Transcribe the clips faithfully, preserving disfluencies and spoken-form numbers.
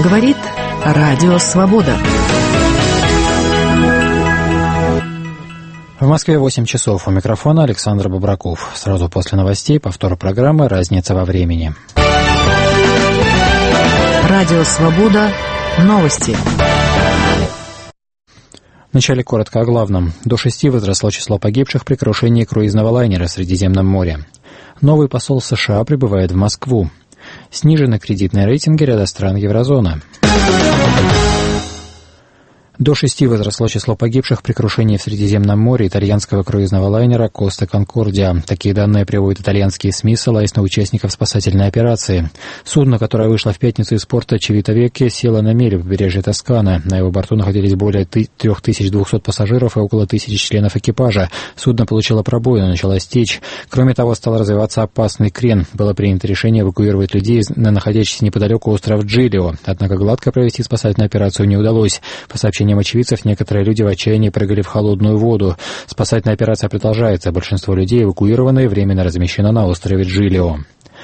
Говорит Радио Свобода. В Москве восемь часов. У микрофона Александр Бобраков. Сразу после новостей повтор программы «Разница во времени». Радио Свобода. Новости. Вначале коротко о главном. До шести возросло число погибших при крушении круизного лайнера в Средиземном море. Новый посол США прибывает в Москву. Снижены кредитные рейтинги ряда стран еврозоны. До шести возросло число погибших при крушении в Средиземном море итальянского круизного лайнера «Коста Конкордия». Такие данные приводят итальянские СМИ, ссылаясь на участников спасательной операции. Судно, которое вышло в пятницу из порта Чивитавекке, село на мель в побережье Тосканы. На его борту находились более три тысячи двести пассажиров и около тысячи членов экипажа. Судно получило пробоину, началась течь. Кроме того, стал развиваться опасный крен. Было принято решение эвакуировать людей на находящийся неподалеку остров Джилио. Однако гладко провести спасательную операцию не удалось. По сообщениям очевидцев, некоторые люди в отчаянии прыгали в холодную воду. Спасательная операция продолжается. Большинство людей эвакуированы и временно размещено на острове Джилио.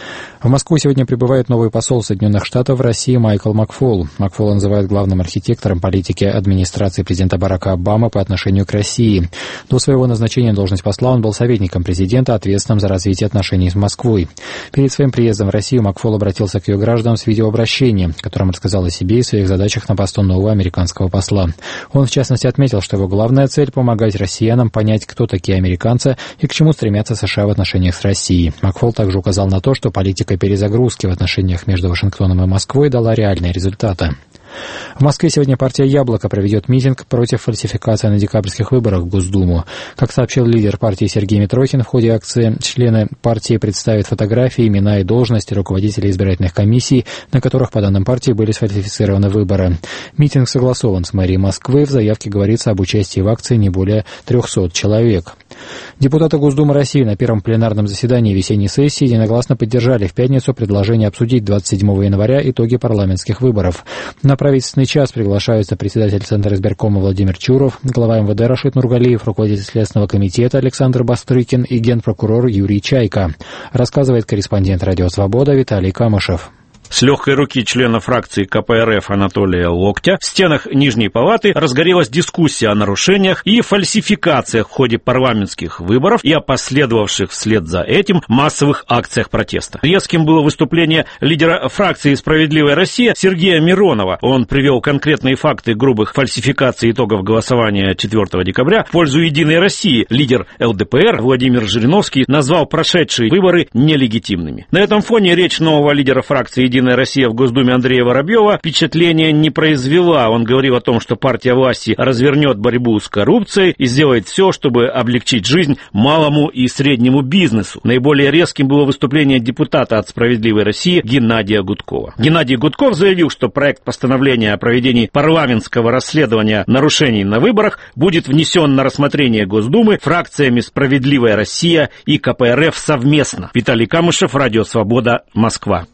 В Москву сегодня прибывает новый посол Соединенных Штатов в России Майкл Макфол. Макфола называют главным архитектором политики администрации президента Барака Обамы по отношению к России. До своего назначения на должность посла он был советником президента, ответственным за развитие отношений с Москвой. Перед своим приездом в Россию Макфол обратился к ее гражданам с видеообращением, в котором рассказал о себе и своих задачах на посту нового американского посла. Он, в частности, отметил, что его главная цель – помогать россиянам понять, кто такие американцы и к чему стремятся США в отношениях с Россией. Макфол также указал на то, что политика перезагрузки в отношениях между Вашингтоном и Москвой дала реальные результаты. В Москве сегодня партия «Яблоко» проведет митинг против фальсификации на декабрьских выборах в Госдуму. Как сообщил лидер партии Сергей Митрохин, в ходе акции члены партии представят фотографии, имена и должности руководителей избирательных комиссий, на которых, по данным партии, были сфальсифицированы выборы. Митинг согласован с мэрией Москвы. В заявке говорится об участии в акции не более трехсот человек. Депутаты Госдумы России на первом пленарном заседании весенней сессии единогласно поддержали в пятницу предложение обсудить двадцать седьмого января итоги парламентских выборов. На правительственный час приглашаются председатель Центра избиркома Владимир Чуров, глава эм вэ дэ Рашид Нургалиев, руководитель Следственного комитета Александр Бастрыкин и генпрокурор Юрий Чайка, рассказывает корреспондент «Радио Свобода» Виталий Камышев. С легкой руки члена фракции ка пэ эр эф Анатолия Локтя в стенах Нижней Палаты разгорелась дискуссия о нарушениях и фальсификациях в ходе парламентских выборов и о последовавших вслед за этим массовых акциях протеста. Резким было выступление лидера фракции «Справедливая Россия» Сергея Миронова. Он привел конкретные факты грубых фальсификаций итогов голосования четвёртого декабря в пользу «Единой России». Лидер эл дэ пэ эр Владимир Жириновский назвал прошедшие выборы нелегитимными. На этом фоне речь нового лидера фракции «Единая Россия» в Госдуме Андрея Воробьева впечатления не произвела. Он говорил о том, что партия власти развернет борьбу с коррупцией и сделает все, чтобы облегчить жизнь малому и среднему бизнесу. Наиболее резким было выступление депутата от «Справедливой России» Геннадия Гудкова. Геннадий Гудков заявил, что проект постановления о проведении парламентского расследования нарушений на выборах будет внесен на рассмотрение Госдумы фракциями «Справедливая Россия» и ка пэ эр эф совместно. Виталий Камышев, Радио Свобода, Москва.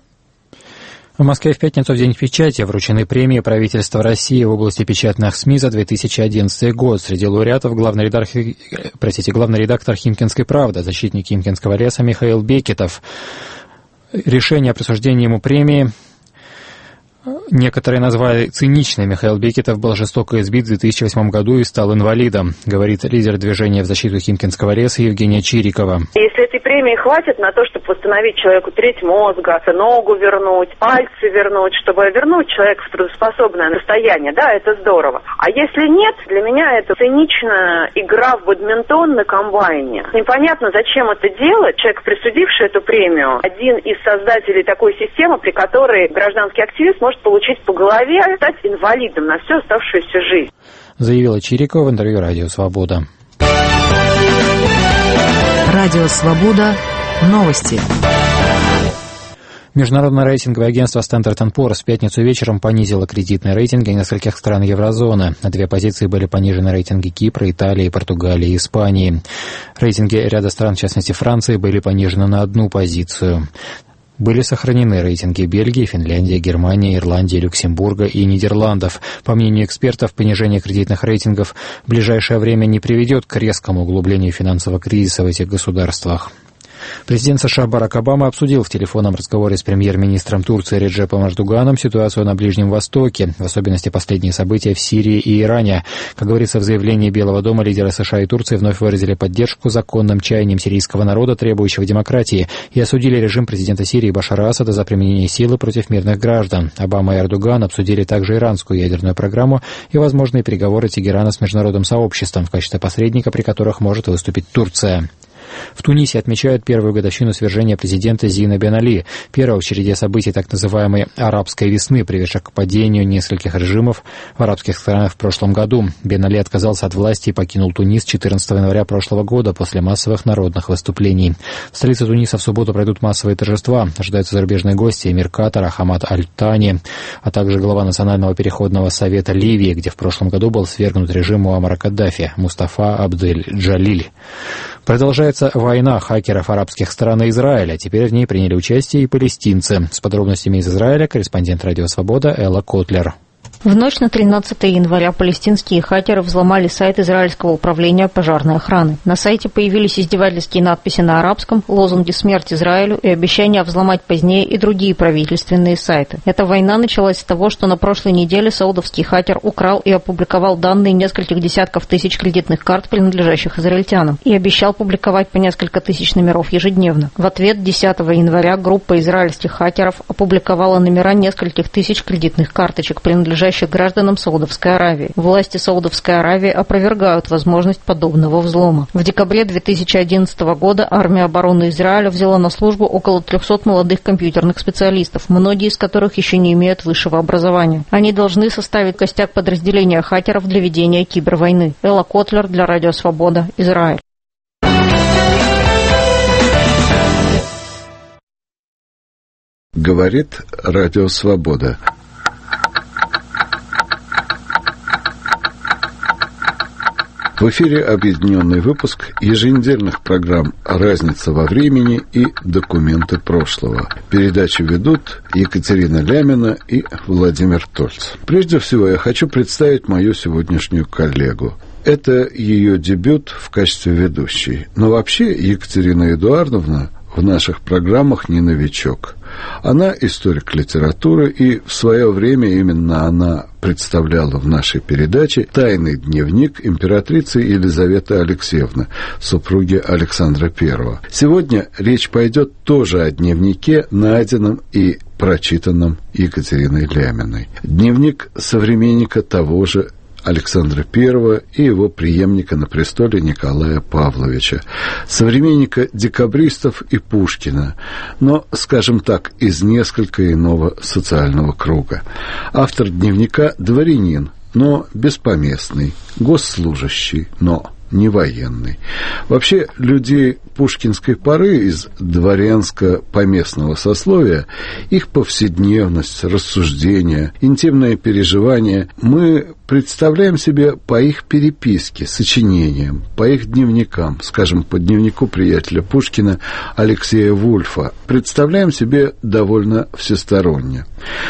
В Москве в пятницу, в День печати, вручены премии правительства России в области печатных СМИ за две тысячи одиннадцатый год. Среди лауреатов главный редактор, простите, главный редактор «Химкинской правды», защитник Химкинского леса Михаил Бекетов. Решение о присуждении ему премии некоторые назвали циничным. Михаил Бекетов был жестоко избит в две тысячи восьмом году и стал инвалидом, говорит лидер движения в защиту Химкинского леса Евгения Чирикова. Если этой премии хватит на то, чтобы восстановить человеку треть мозга, ногу вернуть, пальцы вернуть, чтобы вернуть человека в трудоспособное состояние, да, это здорово. А если нет, для меня это циничная игра в бадминтон на комбайне. Непонятно, зачем это делать. Человек, присудивший эту премию, один из создателей такой системы, при которой гражданский активист может получить по голове, стать инвалидом на всю оставшуюся жизнь, заявила Чирикова в интервью «Радио Свобода». Радио Свобода. Новости. Международное рейтинговое агентство Standard энд Poor's в пятницу вечером понизило кредитные рейтинги нескольких стран еврозоны. На две позиции были понижены рейтинги Кипра, Италии, Португалии и Испании. Рейтинги ряда стран, в частности Франции, были понижены на одну позицию. Были сохранены рейтинги Бельгии, Финляндии, Германии, Ирландии, Люксембурга и Нидерландов. По мнению экспертов, понижение кредитных рейтингов в ближайшее время не приведет к резкому углублению финансового кризиса в этих государствах. Президент США Барак Обама обсудил в телефонном разговоре с премьер-министром Турции Реджепом Эрдоганом ситуацию на Ближнем Востоке, в особенности последние события в Сирии и Иране. Как говорится в заявлении Белого дома, лидеры США и Турции вновь выразили поддержку законным чаяниям сирийского народа, требующего демократии, и осудили режим президента Сирии Башара Асада за применение силы против мирных граждан. Обама и Эрдоган обсудили также иранскую ядерную программу и возможные переговоры Тегерана с международным сообществом, в качестве посредника, при которых может выступить Турция. В Тунисе отмечают первую годовщину свержения президента Зина Бен Али, первого в череде событий так называемой «арабской весны», приведших к падению нескольких режимов в арабских странах в прошлом году. Бен Али отказался от власти и покинул Тунис четырнадцатого января прошлого года после массовых народных выступлений. В столице Туниса в субботу пройдут массовые торжества. Ожидаются зарубежные гости Эмир Катара Хамад Аль-Тани, а также глава Национального переходного совета Ливии, где в прошлом году был свергнут режим Муаммара Каддафи, Мустафа Абдель-Джалиль. Продолжается война хакеров арабских стран и Израиля. Теперь в ней приняли участие и палестинцы. С подробностями из Израиля корреспондент «Радио Свобода» Элла Котлер. В ночь на тринадцатое января палестинские хакеры взломали сайт израильского управления пожарной охраны. На сайте появились издевательские надписи на арабском, лозунги «Смерть Израилю» и обещания взломать позднее и другие правительственные сайты. Эта война началась с того, что на прошлой неделе саудовский хакер украл и опубликовал данные нескольких десятков тысяч кредитных карт, принадлежащих израильтянам, и обещал публиковать по несколько тысяч номеров ежедневно. В ответ десятого января группа израильских хакеров опубликовала номера нескольких тысяч кредитных карточек, принадлежащих гражданам Саудовской Аравии. Власти Саудовской Аравии опровергают возможность подобного взлома. В декабре две тысячи одиннадцатого года армия обороны Израиля взяла на службу около трехсот молодых компьютерных специалистов, многие из которых еще не имеют высшего образования. Они должны составить костяк подразделения хакеров для ведения кибервойны. Элла Котлер для Радио Свобода, Израиль. Говорит Радио Свобода. В эфире объединенный выпуск еженедельных программ «Разница во времени» и «Документы прошлого». Передачу ведут Екатерина Лямина и Владимир Тольц. Прежде всего, я хочу представить мою сегодняшнюю коллегу. Это ее дебют в качестве ведущей. Но вообще Екатерина Эдуардовна в наших программах не новичок. Она историк литературы, и в свое время именно она представляла в нашей передаче «Тайный дневник» императрицы Елизаветы Алексеевны, супруги Александра Первого. Сегодня речь пойдет тоже о дневнике, найденном и прочитанном Екатериной Ляминой. Дневник современника того же Александра Первого и его преемника на престоле Николая Павловича, современника декабристов и Пушкина, но, скажем так, из несколько иного социального круга. Автор дневника – дворянин, но беспоместный, госслужащий, но не военный. Вообще, людей пушкинской поры из дворянско-поместного сословия, их повседневность, рассуждения, интимные переживания мы представляем себе по их переписке, сочинениям, по их дневникам, скажем, по дневнику приятеля Пушкина Алексея Вульфа, представляем себе довольно всесторонне.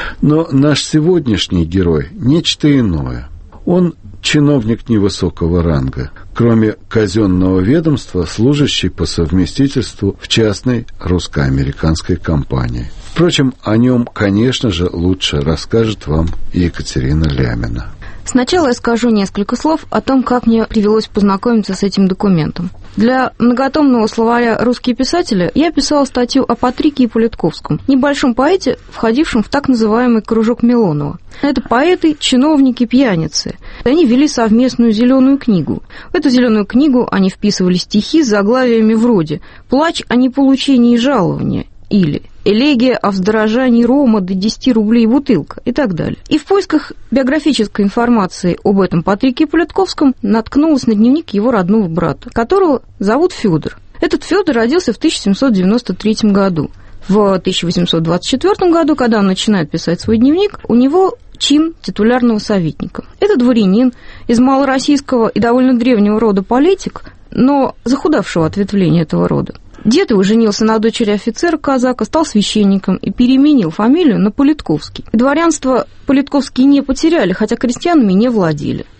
Но наш сегодняшний герой – нечто иное. Он чиновник невысокого ранга, кроме казенного ведомства, служащий по совместительству в частной русско-американской компании. Впрочем, о нем, конечно же, лучше расскажет вам Екатерина Лямина. Сначала я скажу несколько слов о том, как мне привелось познакомиться с этим документом. Для многотомного словаря «Русские писатели» я писала статью о Патрике Ипполитковском, небольшом поэте, входившем в так называемый кружок Милонова. Это поэты, чиновники, пьяницы. Они вели совместную зеленую книгу. В эту зеленую книгу они вписывали стихи с заглавиями вроде «Плач о неполучении жалования» или «Элегия о вздорожании рома до десяти рублей бутылка» и так далее. И в поисках биографической информации об этом Патрике Ипполитковском наткнулась на дневник его родного брата, которого зовут Федор. Этот Федор родился в тысяча семьсот девяносто третьем году. В тысяча восемьсот двадцать четвёртом году, когда он начинает писать свой дневник, у него чин титулярного советника. Это дворянин из малороссийского и довольно древнего рода политик, но захудавшего ответвления этого рода. Дед его женился на дочери офицера-казака, стал священником и переменил фамилию на Политковский. Дворянство Политковские не потеряли, хотя крестьянами не владели.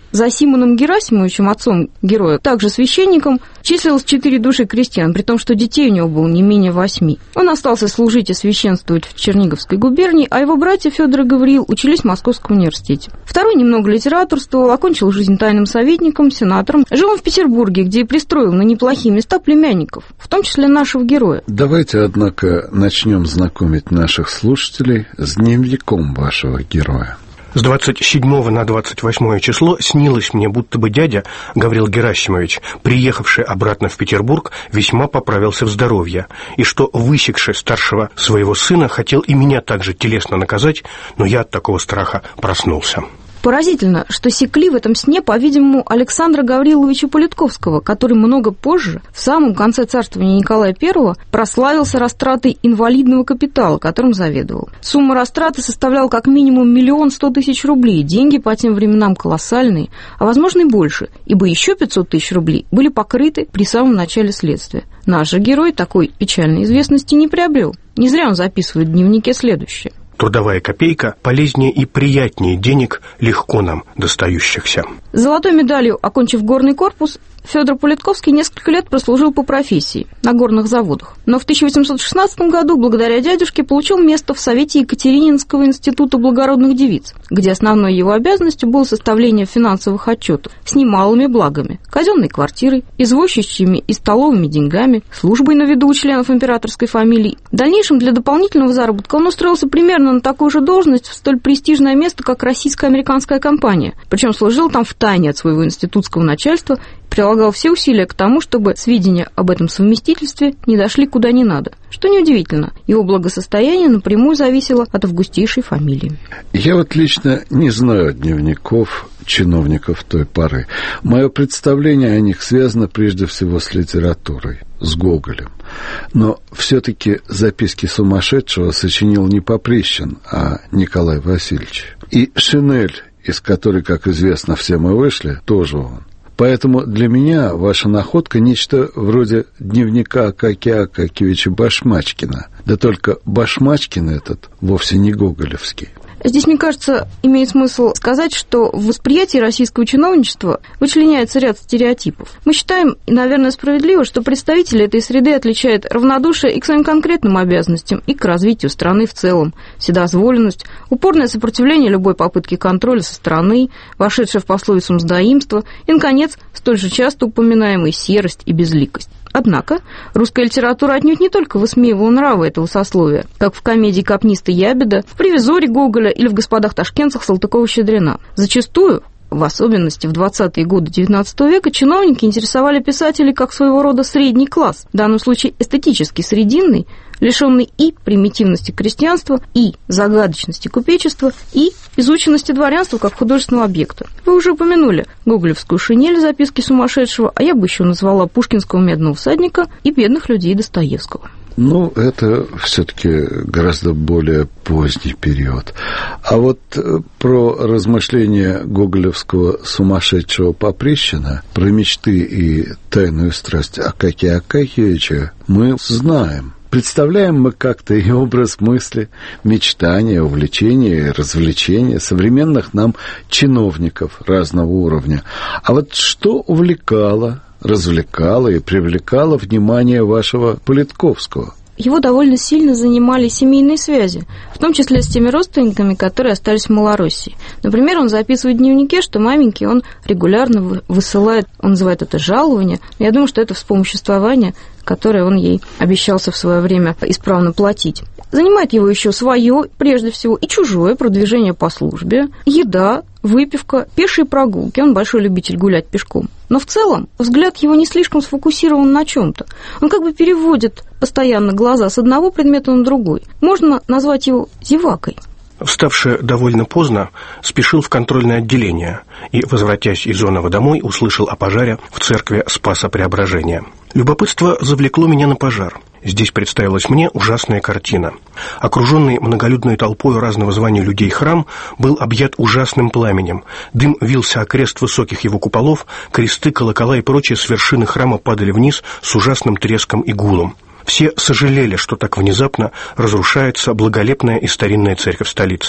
За Симоном Герасимовичем, отцом героя, также священником, числилось четыре души крестьян, при том, что детей у него было не менее восьми. Он остался служить и священствовать в Черниговской губернии, а его братья Федор и Гавриил учились в Московском университете. Второй немного литературствовал, окончил жизнь тайным советником, сенатором. Жил он в Петербурге, где и пристроил на неплохие места племянников, в том числе нашего героя. Давайте, однако, начнем знакомить наших слушателей с дневником вашего героя. С двадцать седьмого на двадцать восьмое число снилось мне, будто бы дядя Гавриил Герасимович, приехавший обратно в Петербург, весьма поправился в здоровье, и что, высекший старшего своего сына, хотел и меня также телесно наказать, но я от такого страха проснулся. Поразительно, что секли в этом сне, по-видимому, Александра Гавриловича Политковского, который много позже, в самом конце царствования Николая Первого, прославился растратой инвалидного капитала, которым заведовал. Сумма растраты составляла как минимум миллион сто тысяч рублей. Деньги по тем временам колоссальные, а возможно и больше, ибо еще пятьсот тысяч рублей были покрыты при самом начале следствия. Наш же герой такой печальной известности не приобрел. Не зря он записывает в дневнике следующее. Трудовая копейка полезнее и приятнее денег, легко нам достающихся. С золотой медалью, окончив горный корпус, Федор Политковский несколько лет прослужил по профессии на горных заводах. Но в тысяча восемьсот шестнадцатом году, благодаря дядюшке, получил место в Совете Екатерининского института благородных девиц, где основной его обязанностью было составление финансовых отчетов с немалыми благами: казенной квартирой, извозчичьими и столовыми деньгами, службой на виду у членов императорской фамилии. В дальнейшем для дополнительного заработка он устроился примерно на такую же должность в столь престижное место, как российско-американская компания. Причем служил там втайне от своего институтского начальства, прилагал все усилия к тому, чтобы сведения об этом совместительстве не дошли куда не надо. Что неудивительно, его благосостояние напрямую зависело от августейшей фамилии. Я вот лично не знаю дневников чиновников той поры. Мое представление о них связано прежде всего с литературой, с Гоголем. Но все-таки записки сумасшедшего сочинил не Поприщин, а Николай Васильевич. И «Шинель», из которой, как известно, все мы вышли, тоже он. Поэтому для меня ваша находка нечто вроде дневника Акакия Акакевича Башмачкина. Да только Башмачкин этот вовсе не гоголевский. Здесь, мне кажется, имеет смысл сказать, что в восприятии российского чиновничества вычленяется ряд стереотипов. Мы считаем, и, наверное, справедливо, что представители этой среды отличают равнодушие и к своим конкретным обязанностям, и к развитию страны в целом, вседозволенность, упорное сопротивление любой попытке контроля со стороны, вошедшее в пословицу мздоимство, и, наконец, столь же часто упоминаемые серость и безликость. Однако русская литература отнюдь не только высмеивала нравы этого сословия, как в комедии «Капниста Ябеда», в «Привизоре» Гоголя или в «Господах ташкентцах» Салтыкова-Щедрина. Зачастую, в особенности в двадцатые годы девятнадцатого века, чиновники интересовали писателей как своего рода средний класс, в данном случае эстетически срединный, лишенный и примитивности крестьянства, и загадочности купечества, и изученности дворянства как художественного объекта. Вы уже упомянули гоголевскую «Шинель», записки сумасшедшего, а я бы еще назвала пушкинского «Медного всадника» и «Бедных людей» Достоевского. Ну, это все-таки гораздо более поздний период. А вот про размышления гоголевского сумасшедшего Поприщина, про мечты и тайную страсть Акакия Акакевича мы знаем. Представляем мы как-то и образ мысли, мечтания, увлечения и развлечения современных нам чиновников разного уровня. А вот что увлекало, развлекало и привлекало внимание вашего Политковского? Его довольно сильно занимали семейные связи, в том числе с теми родственниками, которые остались в Малороссии. Например, он записывает в дневнике, что маменьке он регулярно высылает, он называет это жалование, но я думаю, что это вспомоществование, которое он ей обещался в свое время исправно платить. Занимает его еще свое, прежде всего, и чужое продвижение по службе, еда, выпивка, пешие прогулки. Он большой любитель гулять пешком. Но в целом взгляд его не слишком сфокусирован на чем-то. Он как бы переводит постоянно глаза с одного предмета на другой. Можно назвать его зевакой. Вставший довольно поздно, спешил в контрольное отделение и, возвратясь из Онова домой, услышал о пожаре в церкви Спаса Преображения. Любопытство завлекло меня на пожар. Здесь представилась мне ужасная картина. Окруженный многолюдной толпой разного звания людей храм был объят ужасным пламенем. Дым вился окрест высоких его куполов, кресты, колокола и прочие с вершины храма падали вниз с ужасным треском и гулом. Все сожалели, что так внезапно разрушается благолепная и старинная церковь столицы.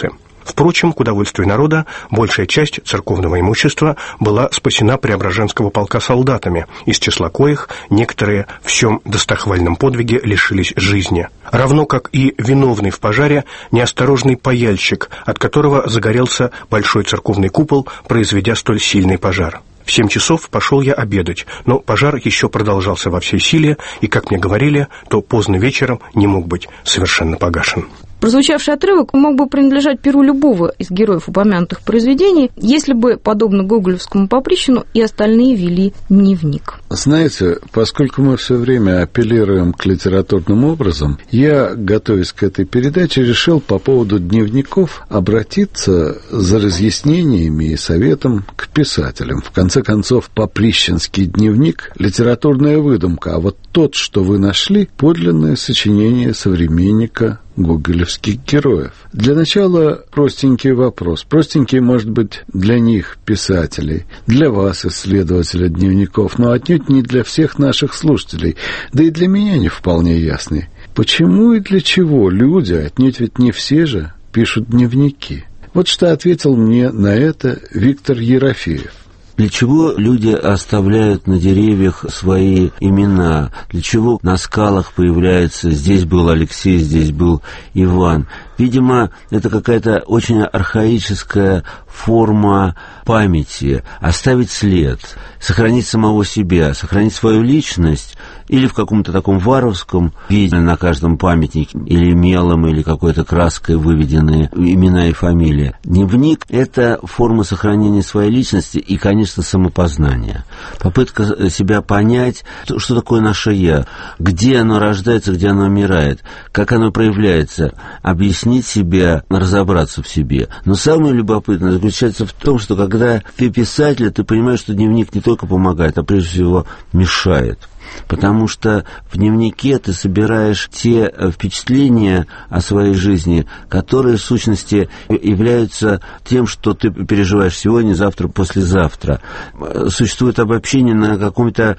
Впрочем, к удовольствию народа, большая часть церковного имущества была спасена Преображенского полка солдатами, из числа коих некоторые в всем достохвальном подвиге лишились жизни. Равно как и виновный в пожаре неосторожный паяльщик, от которого загорелся большой церковный купол, произведя столь сильный пожар. В семь часов пошел я обедать, но пожар еще продолжался во всей силе, и, как мне говорили, то поздно вечером не мог быть совершенно погашен. Прозвучавший отрывок мог бы принадлежать перу любого из героев упомянутых произведений, если бы, подобно гоголевскому Поприщину, и остальные вели дневник. Знаете, поскольку мы все время апеллируем к литературным образам, я, готовясь к этой передаче, решил по поводу дневников обратиться за разъяснениями и советом к писателям. В конце концов, Поприщинский дневник – литературная выдумка, а вот тот, что вы нашли, подлинное сочинение современника гоголевских героев. Для начала простенький вопрос. Простенький, может быть, для них, писателей, для вас, исследователя дневников, но отнюдь не для всех наших слушателей, да и для меня не вполне ясный. Почему и для чего люди, отнюдь ведь не все же, пишут дневники? Вот что ответил мне на это Виктор Ерофеев. Для чего люди оставляют на деревьях свои имена? Для чего на скалах появляется «здесь был Алексей, здесь был Иван»? Видимо, это какая-то очень архаическая форма памяти. Оставить след, сохранить самого себя, сохранить свою личность или в каком-то таком варварском виде на каждом памятнике, или мелом, или какой-то краской выведенные имена и фамилии. Дневник – это форма сохранения своей личности и, конечно, самопознания. Попытка себя понять, что такое наше «я», где оно рождается, где оно умирает, как оно проявляется, объяснить себя, разобраться в себе. Но самое любопытное заключается в том, что когда ты писатель, ты понимаешь, что дневник не только помогает, а прежде всего мешает. Потому что в дневнике ты собираешь те впечатления о своей жизни, которые, в сущности, являются тем, что ты переживаешь сегодня, завтра, послезавтра. Существует обобщение на каком-то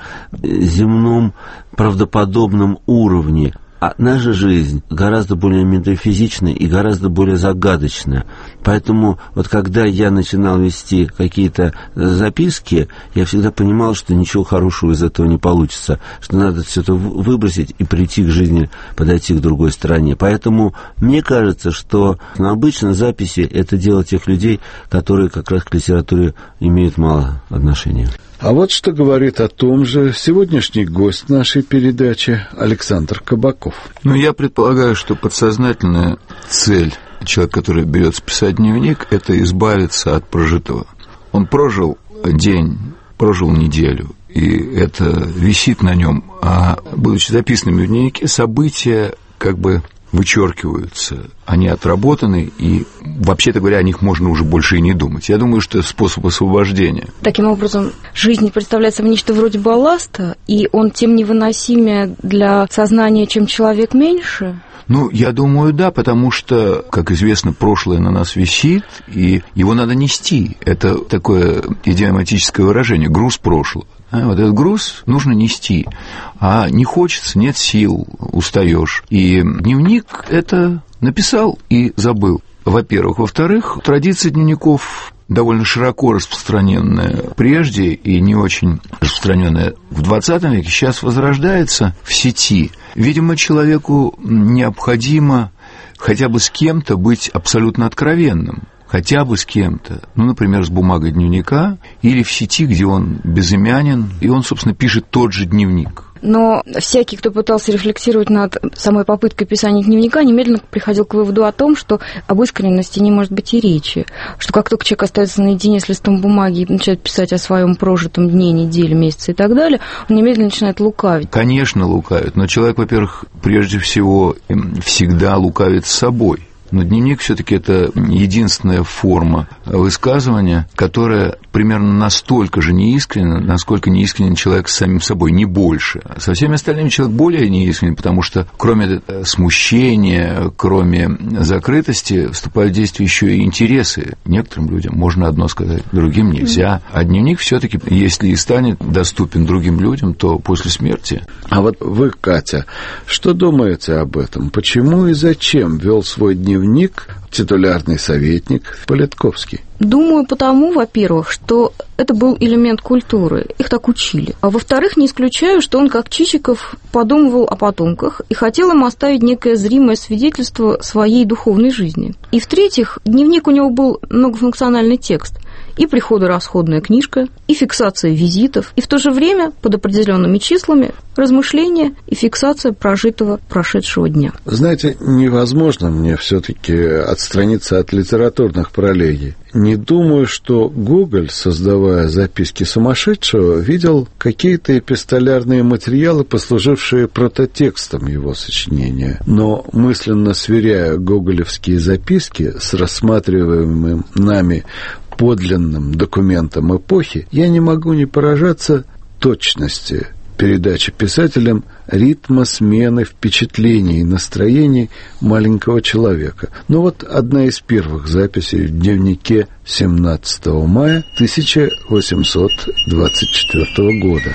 земном правдоподобном уровне. А наша жизнь гораздо более метафизичная и гораздо более загадочная. Поэтому вот когда я начинал вести какие-то записки, я всегда понимал, что ничего хорошего из этого не получится, что надо все это выбросить и прийти к жизни, подойти к другой стороне. Поэтому мне кажется, что ну, обычно записи – это дело тех людей, которые как раз к литературе имеют мало отношения. А вот что говорит о том же сегодняшний гость нашей передачи Александр Кабаков. Ну, я предполагаю, что подсознательная цель человека, который берется писать дневник, это избавиться от прожитого. Он прожил день, прожил неделю, и это висит на нем. А будучи записанными в дневнике, события как бы вычеркиваются, они отработаны, и, вообще-то говоря, о них можно уже больше и не думать. Я думаю, что это способ освобождения. Таким образом, жизнь представляет собой нечто вроде балласта, и он тем невыносимее для сознания, чем человек меньше? Ну, я думаю, да, потому что, как известно, прошлое на нас висит, и его надо нести. Это такое идиоматическое выражение – груз прошлого. А вот этот груз нужно нести, а не хочется, нет сил, устаешь. И дневник это написал и забыл. Во-первых. Во-вторых, традиция дневников довольно широко распространенная прежде и не очень распространенная в двадцатом веке, сейчас возрождается в сети. Видимо, человеку необходимо хотя бы с кем-то быть абсолютно откровенным. Хотя бы с кем-то, ну, например, с бумагой дневника, или в сети, где он безымянен, и он, собственно, пишет тот же дневник. Но всякий, кто пытался рефлексировать над самой попыткой писания дневника, немедленно приходил к выводу о том, что об искренности не может быть и речи, что как только человек остается наедине с листом бумаги и начинает писать о своем прожитом дне, неделе, месяце и так далее, он немедленно начинает лукавить. Конечно, лукавит, но человек, во-первых, прежде всего всегда лукавит с собой. Но дневник все-таки это единственная форма высказывания, которая примерно настолько же неискренен, насколько неискренен человек с самим собой, не больше. Со всеми остальными человек более неискренен, потому что кроме смущения, кроме закрытости, вступают в действие еще и интересы. Некоторым людям можно одно сказать, другим нельзя. А дневник все-таки, если и станет доступен другим людям, то после смерти. А вот вы, Катя, что думаете об этом? Почему и зачем вел свой дневник титулярный советник Политковский? Думаю, потому, во-первых, что это был элемент культуры, их так учили. А во-вторых, не исключаю, что он, как Чичиков, подумывал о потомках и хотел им оставить некое зримое свидетельство своей духовной жизни. И в-третьих, дневник у него был многофункциональный текст. И приходо-расходная книжка, и фиксация визитов, и в то же время под определенными числами размышления и фиксация прожитого прошедшего дня. Знаете, невозможно мне все-таки отстраниться от литературных параллелей. Не думаю, что Гоголь, создавая записки сумасшедшего, видел какие-то эпистолярные материалы, послужившие прототекстом его сочинения. Но мысленно сверяя гоголевские записки с рассматриваемым нами подлинным документом эпохи, я не могу не поражаться точности передачи писателям ритма смены впечатлений и настроений маленького человека. Ну вот одна из первых записей в дневнике семнадцатого мая тысяча восемьсот двадцать четвёртого года.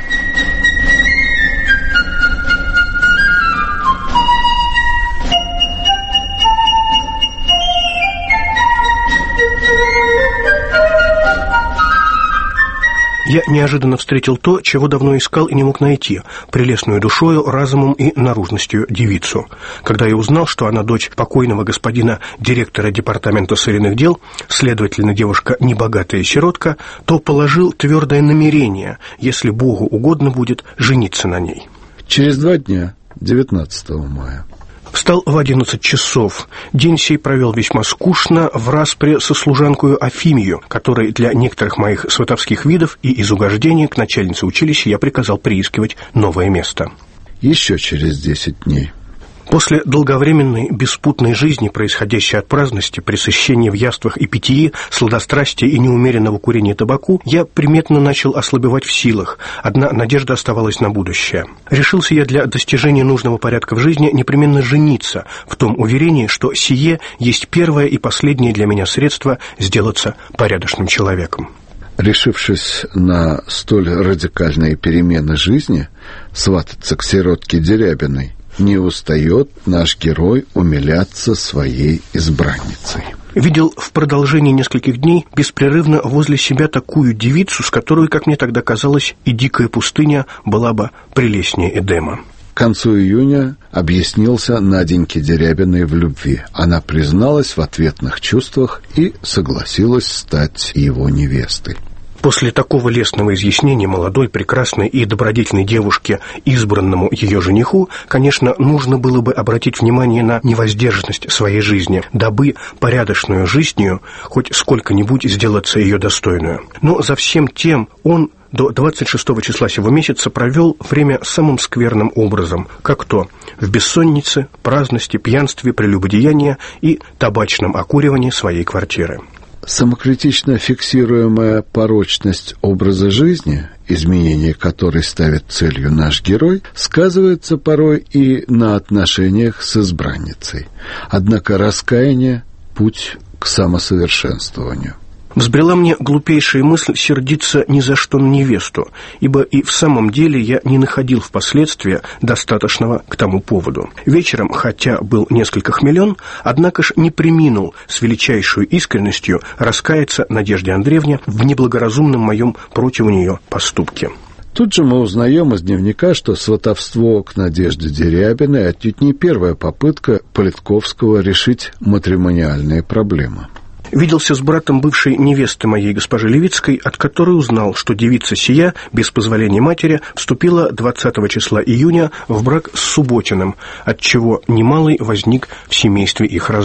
Я неожиданно встретил то, чего давно искал и не мог найти – прелестную душою, разумом и наружностью девицу. Когда я узнал, что она дочь покойного господина директора департамента сырьевых дел, следовательно, девушка небогатая сиротка, то положил твердое намерение, если Богу угодно будет, жениться на ней. Через два дня, девятнадцатого мая. Встал в одиннадцать часов. День сей провел весьма скучно в распре со служанкою Афимию, которой для некоторых моих сватовских видов и из угождения к начальнице училища я приказал приискивать новое место. Еще через десять дней. После долговременной беспутной жизни, происходящей от праздности, пресыщения в яствах и питьи, сладострастия и неумеренного курения табаку, я приметно начал ослабевать в силах. Одна надежда оставалась на будущее. Решился я для достижения нужного порядка в жизни непременно жениться, в том уверении, что сие есть первое и последнее для меня средство сделаться порядочным человеком. Решившись на столь радикальные перемены жизни, свататься к сиротке Дерябиной, не устает наш герой умиляться своей избранницей. Видел в продолжении нескольких дней беспрерывно возле себя такую девицу, с которой, как мне тогда казалось, и дикая пустыня была бы прелестнее Эдема. К концу июня объяснился Наденьке Дерябиной в любви. Она призналась в ответных чувствах и согласилась стать его невестой. После такого лестного изъяснения молодой, прекрасной и добродетельной девушке, избранному ее жениху, конечно, нужно было бы обратить внимание на невоздержанность своей жизни, дабы порядочную жизнью хоть сколько-нибудь сделаться ее достойную. Но за всем тем он до двадцать шестого числа сего месяца провел время самым скверным образом, как то в бессоннице, праздности, пьянстве, прелюбодеянии и табачном окуривании своей квартиры. Самокритично фиксируемая порочность образа жизни, изменение которой ставит целью наш герой, сказывается порой и на отношениях с избранницей. Однако раскаяние – путь к самосовершенствованию. Взбрела мне глупейшая мысль сердиться ни за что на невесту, ибо и в самом деле я не находил впоследствии достаточного к тому поводу. Вечером, хотя был несколько хмелен, однако ж не преминул с величайшей искренностью раскаяться Надежде Андреевне в неблагоразумном моем против нее поступке. Тут же мы узнаем из дневника, что сватовство к Надежде Дерябиной отнюдь не первая попытка Политковского решить матримониальные проблемы. Виделся с братом бывшей невесты моей госпожи Левицкой, от которой узнал, что девица сия, без позволения матери, вступила двадцатого числа июня в брак с Субботиным, отчего немалый возник в семействе их раздор.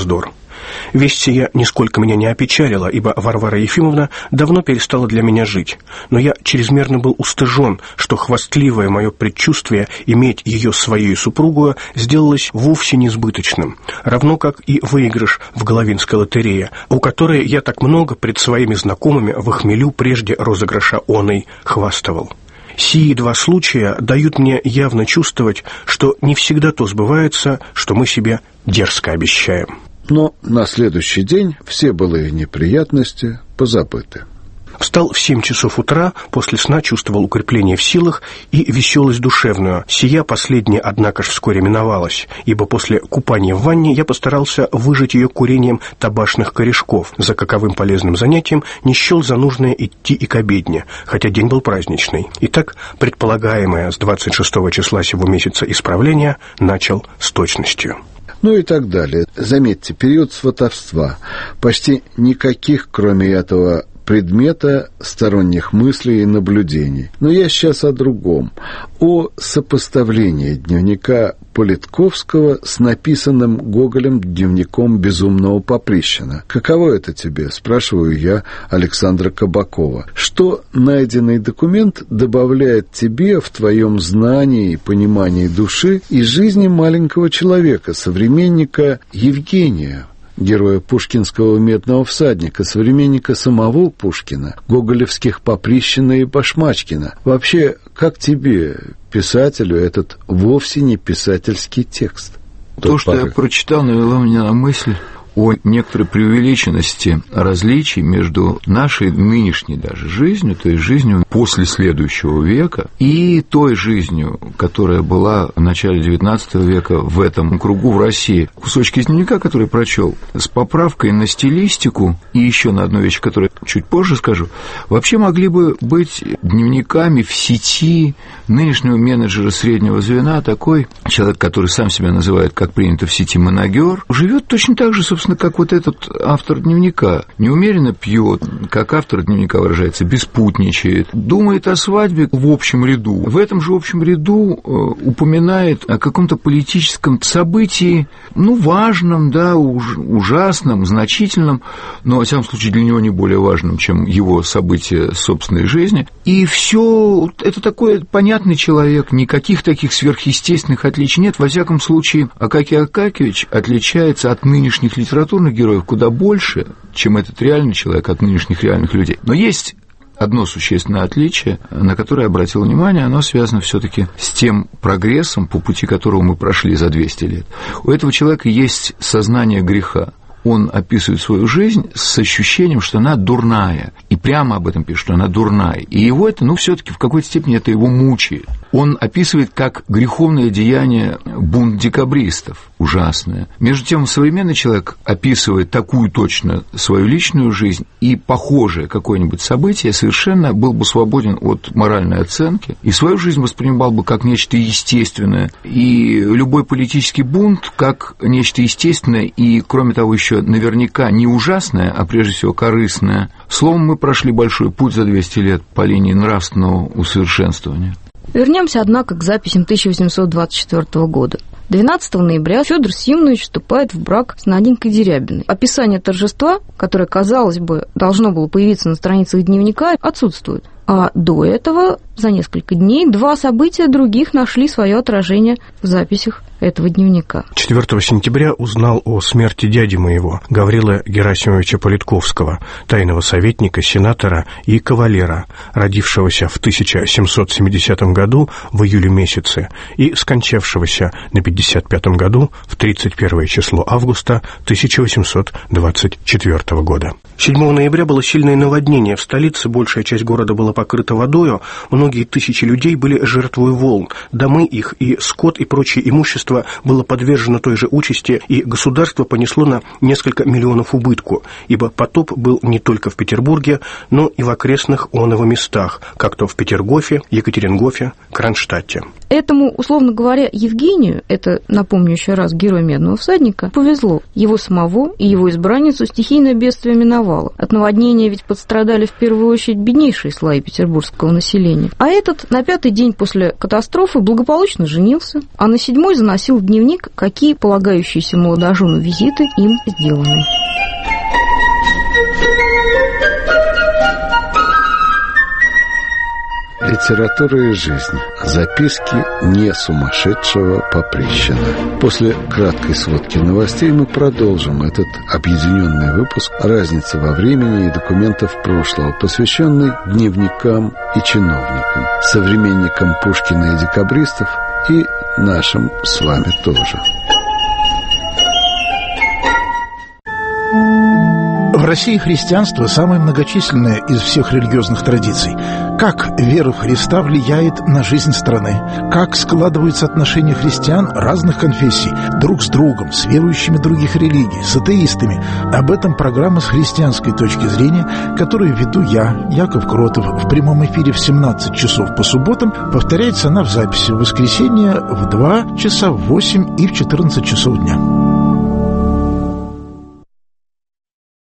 Весть сия нисколько меня не опечалила, ибо Варвара Ефимовна давно перестала для меня жить. Но я чрезмерно был устыжен, что хвастливое мое предчувствие иметь ее своей супругою сделалось вовсе несбыточным, равно как и выигрыш в Головинской лотерее, у которой я так много пред своими знакомыми в хмелю прежде розыгрыша оной хвастывал. Сии два случая дают мне явно чувствовать, что не всегда то сбывается, что мы себе дерзко обещаем. Но на следующий день все былые неприятности позабыты. Встал в семь часов утра, после сна чувствовал укрепление в силах и веселость душевную. Сия последняя, однако ж, вскоре миновалась, ибо после купания в ванне я постарался выжать ее курением табачных корешков, за каковым полезным занятием не счел за нужное идти и к обедне, хотя день был праздничный. Итак, предполагаемое с двадцать шестого числа сего месяца исправление начал с точностью. Ну и так далее. Заметьте, период сватовства. Почти никаких, кроме этого предмета, сторонних мыслей и наблюдений. Но я сейчас о другом. О сопоставлении дневника Политковского с написанным Гоголем дневником безумного Поприщина. Каково это тебе, спрашиваю я Александра Кабакова. Что найденный документ добавляет тебе в твоем знании и понимании души и жизни маленького человека, современника Евгения, героя пушкинского «Медного всадника», современника самого Пушкина, гоголевских Поприщина и Башмачкина? Вообще, как тебе, писателю, этот вовсе не писательский текст? То, что я прочитал, навело меня на мысль о некоторой преувеличенности различий между нашей нынешней даже жизнью, то есть жизнью после следующего века, и той жизнью, которая была в начале девятнадцатого века в этом кругу в России. Кусочки из дневника, который прочел, с поправкой на стилистику и еще на одну вещь, которую чуть позже скажу, вообще могли бы быть дневниками в сети нынешнего менеджера среднего звена, такой человек, который сам себя называет, как принято в сети, манагер, живет точно так же, собственно, как вот этот автор дневника. Неумеренно пьет, как автор дневника выражается, беспутничает, думает о свадьбе в общем ряду. В этом же общем ряду э, упоминает о каком-то политическом событии, ну, важном, да, уж, ужасном, значительном, но, во всяком случае, для него не более важным, чем его события собственной жизни. И все это такой понятный человек, никаких таких сверхъестественных отличий нет. Во всяком случае, Акакий Акакевич отличается от нынешних литературных героев куда больше, чем этот реальный человек от нынешних реальных людей. Но есть одно существенное отличие, на которое я обратил внимание, оно связано все-таки с тем прогрессом, по пути которого мы прошли за двести лет. У этого человека есть сознание греха. Он описывает свою жизнь с ощущением, что она дурная. И прямо об этом пишет, что она дурная. И его это, ну, все-таки в какой-то степени это его мучает. Он описывает как греховное деяние бунт декабристов, ужасное. Между тем, современный человек описывает такую точно свою личную жизнь, и похожее какое-нибудь событие совершенно был бы свободен от моральной оценки, и свою жизнь воспринимал бы как нечто естественное, и любой политический бунт как нечто естественное, и, кроме того, еще наверняка не ужасное, а прежде всего корыстное. Словом, мы прошли большой путь за двести лет по линии нравственного усовершенствования. Вернемся, однако, к записям тысяча восемьсот двадцать четвёртого года. двенадцатого ноября Федор Симонович вступает в брак с Наденькой Дерябиной. Описание торжества, которое, казалось бы, должно было появиться на страницах дневника, отсутствует. А до этого, за несколько дней, два события других нашли свое отражение в записях этого дневника. четвёртого сентября узнал о смерти дяди моего, Гаврила Герасимовича Политковского, тайного советника, сенатора и кавалера, родившегося в тысяча семьсот семидесятом году в июле месяце и скончавшегося на пятьдесят пятом году в тридцать первое число августа тысяча восемьсот двадцать четвёртого года. седьмого ноября было сильное наводнение в столице, большая часть города была покрыта водою, многие тысячи людей были жертвой волн, домы их и скот и прочее имущество было подвержено той же участи, и государство понесло на несколько миллионов убытку, ибо потоп был не только в Петербурге, но и в окрестных оного местах, как то в Петергофе, Екатерингофе, Кронштадте. Этому, условно говоря, Евгению, это, напомню еще раз, герой «Медного всадника», повезло. Его самого и его избранницу стихийное бедствие миновало. От наводнения ведь пострадали в первую очередь беднейшие слои петербургского населения. А этот на пятый день после катастрофы благополучно женился, а на седьмой заносил в дневник, какие полагающиеся молодожену визиты им сделаны. Литература и жизнь. Записки не сумасшедшего Поприщина. После краткой сводки новостей мы продолжим этот объединенный выпуск «Разница во времени и документов прошлого», посвященный дневникам и чиновникам, современникам Пушкина и декабристов и нашим с вами тоже. В России христианство самое многочисленное из всех религиозных традиций. Как вера в Христа влияет на жизнь страны? Как складываются отношения христиан разных конфессий друг с другом, с верующими других религий, с атеистами? Об этом программа «С христианской точки зрения», которую веду я, Яков Кротов, в прямом эфире в семнадцать часов по субботам. Повторяется она в записи в воскресенье в два часа, в восемь и в четырнадцать часов дня.